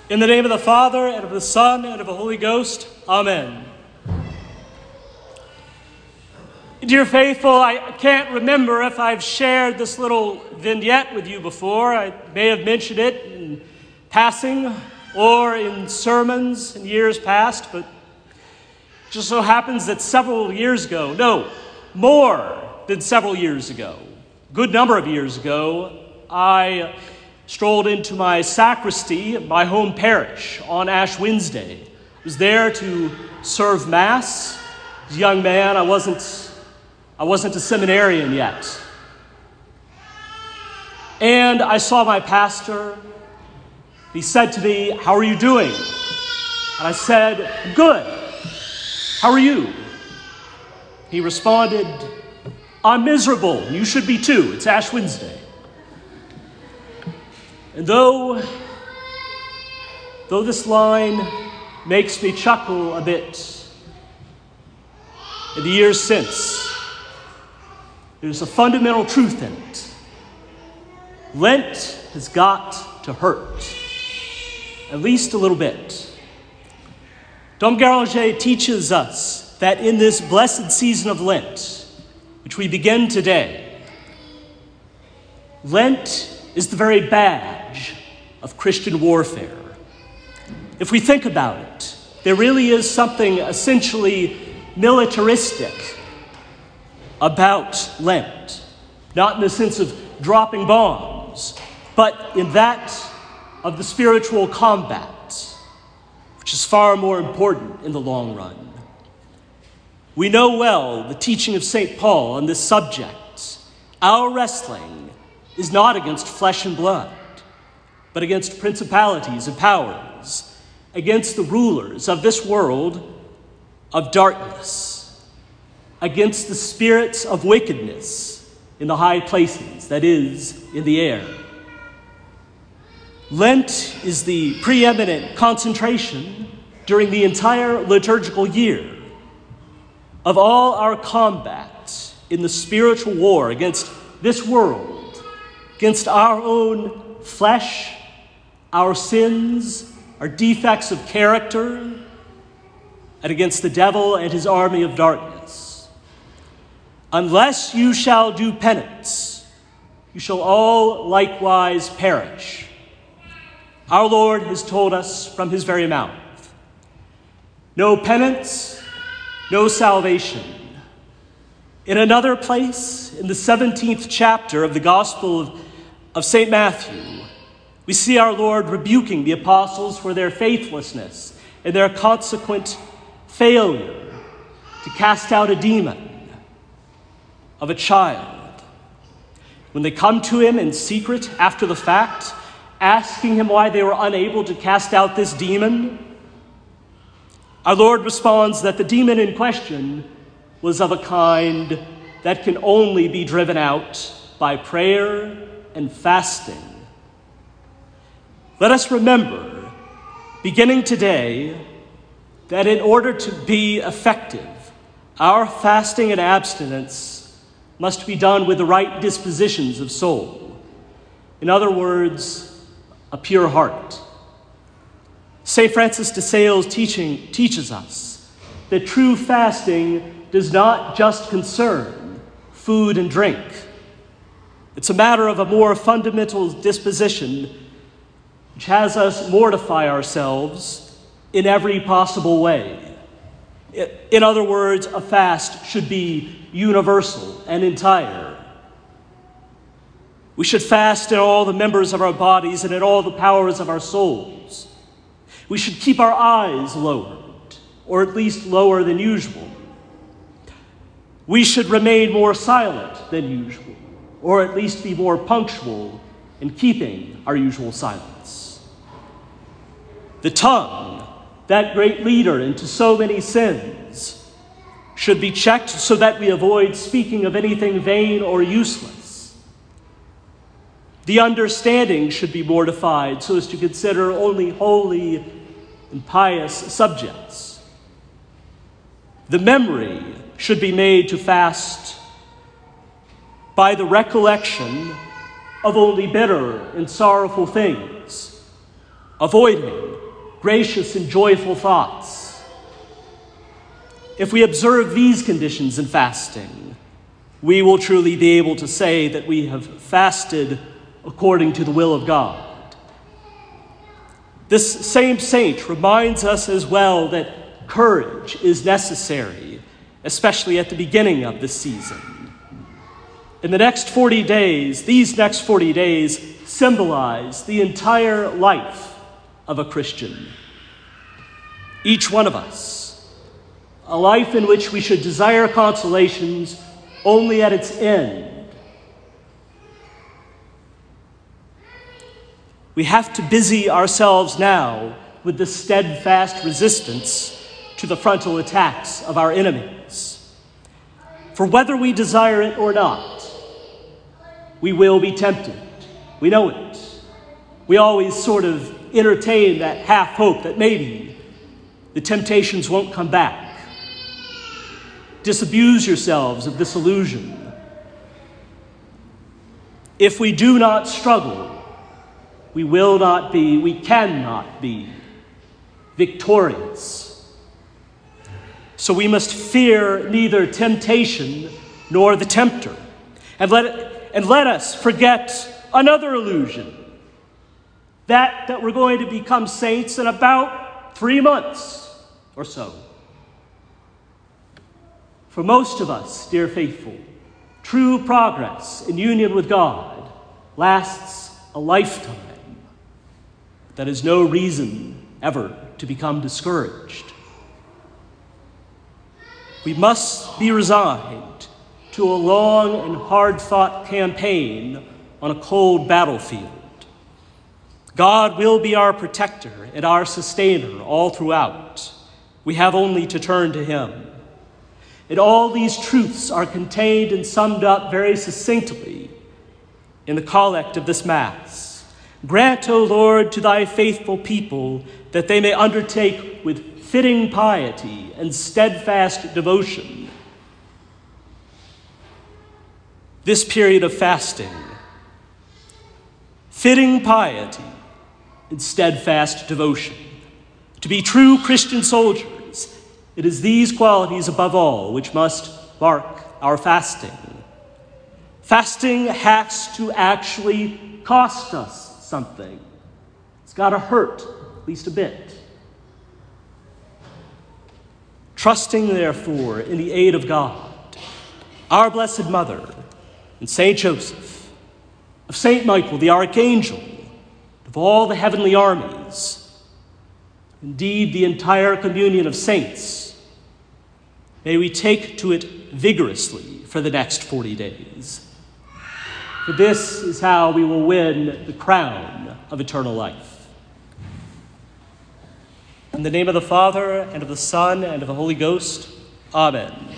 In the name of the Father, and of the Son, and of the Holy Ghost, Amen. Dear faithful, I can't remember if I've shared this little vignette with you before. I may have mentioned it in passing or in sermons in years past, but it just so happens that more than several years ago, a good number of years ago, I strolled into my sacristy at my home parish on Ash Wednesday. I was there to serve Mass. As a young man, I wasn't a seminarian yet. And I saw my pastor. He said to me, "How are you doing?" And I said, "Good. How are you?" He responded, "I'm miserable. You should be too. It's Ash Wednesday." And though this line makes me chuckle a bit, in the years since, there's a fundamental truth in it. Lent has got to hurt, at least a little bit. Dom Guéranger teaches us that in this blessed season of Lent, which we begin today, Lent is the very badge of Christian warfare. If we think about it, there really is something essentially militaristic about Lent. Not in the sense of dropping bombs, but in that of the spiritual combat, which is far more important in the long run. We know well the teaching of St. Paul on this subject. Our wrestling is not against flesh and blood, but against principalities and powers, against the rulers of this world of darkness, against the spirits of wickedness in the high places, that is, in the air. Lent is the preeminent concentration during the entire liturgical year of all our combat in the spiritual war against this world, against our own flesh, our sins, our defects of character, and against the devil and his army of darkness. Unless you shall do penance, you shall all likewise perish. Our Lord has told us from his very mouth. No penance, no salvation. In another place, in the 17th chapter of the Gospel of St. Matthew, we see our Lord rebuking the apostles for their faithlessness and their consequent failure to cast out a demon of a child. When they come to him in secret after the fact, asking him why they were unable to cast out this demon, our Lord responds that the demon in question was of a kind that can only be driven out by prayer and fasting. Let us remember, beginning today, that in order to be effective, our fasting and abstinence must be done with the right dispositions of soul. In other words, a pure heart. St. Francis de Sales teaches us that true fasting does not just concern food and drink. It's a matter of a more fundamental disposition which has us mortify ourselves in every possible way. In other words, a fast should be universal and entire. We should fast in all the members of our bodies and in all the powers of our souls. We should keep our eyes lowered, or at least lower than usual. We should remain more silent than usual, or at least be more punctual in keeping our usual silence. The tongue, that great leader into so many sins, should be checked so that we avoid speaking of anything vain or useless. The understanding should be mortified so as to consider only holy and pious subjects. The memory should be made to fast by the recollection of only bitter and sorrowful things, avoiding gracious and joyful thoughts. If we observe these conditions in fasting, we will truly be able to say that we have fasted according to the will of God. This same saint reminds us as well that courage is necessary, especially at the beginning of the season. In the next 40 days, these next 40 days symbolize the entire life of a Christian. Each one of us, a life in which we should desire consolations only at its end. We have to busy ourselves now with the steadfast resistance to the frontal attacks of our enemies. For whether we desire it or not, we will be tempted. We know it. We always sort of entertain that half hope that maybe the temptations won't come back. Disabuse yourselves of this illusion. If we do not struggle, we cannot be victorious. So we must fear neither temptation nor the tempter. And let us forget another illusion, that we're going to become saints in about 3 months or so. For most of us, dear faithful, true progress in union with God lasts a lifetime. That is no reason ever to become discouraged. We must be resigned to a long and hard-fought campaign on a cold battlefield. God will be our protector and our sustainer all throughout. We have only to turn to him. And all these truths are contained and summed up very succinctly in the collect of this Mass. Grant, O Lord, to thy faithful people that they may undertake with fitting piety and steadfast devotion this period of fasting. Fitting piety and steadfast devotion. To be true Christian soldiers, it is these qualities above all which must mark our fasting. Fasting has to actually cost us something. It's got to hurt, at least a bit. Trusting, therefore, in the aid of God, our Blessed Mother, and Saint Joseph, of Saint Michael the Archangel, of all the heavenly armies, indeed the entire communion of saints, may we take to it vigorously for the next 40 days. For this is how we will win the crown of eternal life. In the name of the Father, and of the Son, and of the Holy Ghost, Amen.